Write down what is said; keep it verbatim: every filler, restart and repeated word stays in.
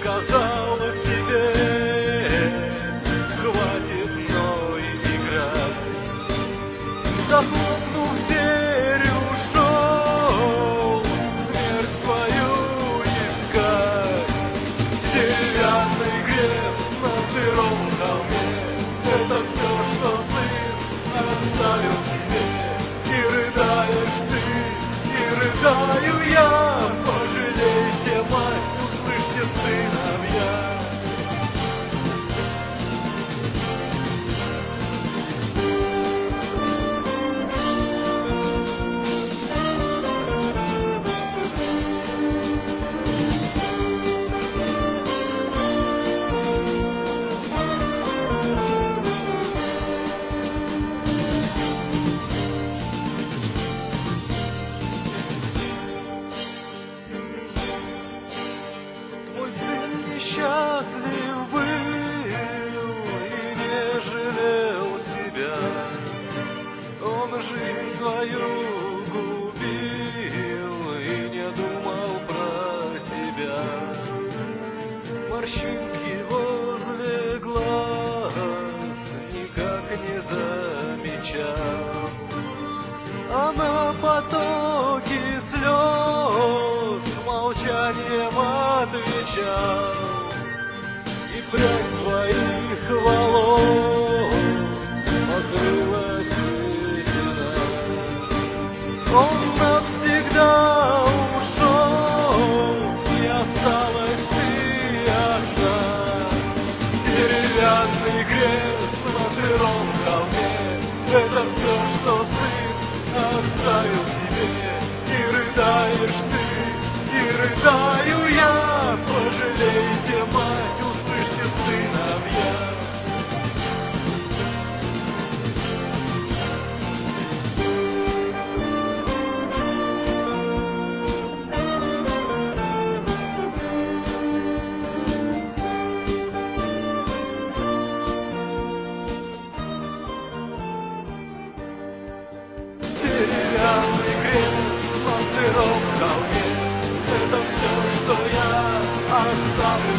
сказала тебе, хватит мной играть. Захлопнув дверь, ушел смерть свою искать. Деревянный крест на сыром холме — это все, что сын оставил тебе. И рыдаешь ты, и рыдаю я. Пожалейте, мать, услышьте, сыновья. Счастлив был и не жалел себя. Он жизнь свою губил и не думал про тебя. Морщинки возле глаз никак не замечал, а на потоки слез молчанием отвечал. И прядь твоих волос покрылась седина. Он навсегда ушел, и осталась ты одна. Деревянный крест на сыром холме — это все, что сын оставил тебе. И рыдаешь ты, и рыдаю я. Пожалейте, мать, услышьте, сыновья. Деревянный крест на сыром холме — это все, что я оставлю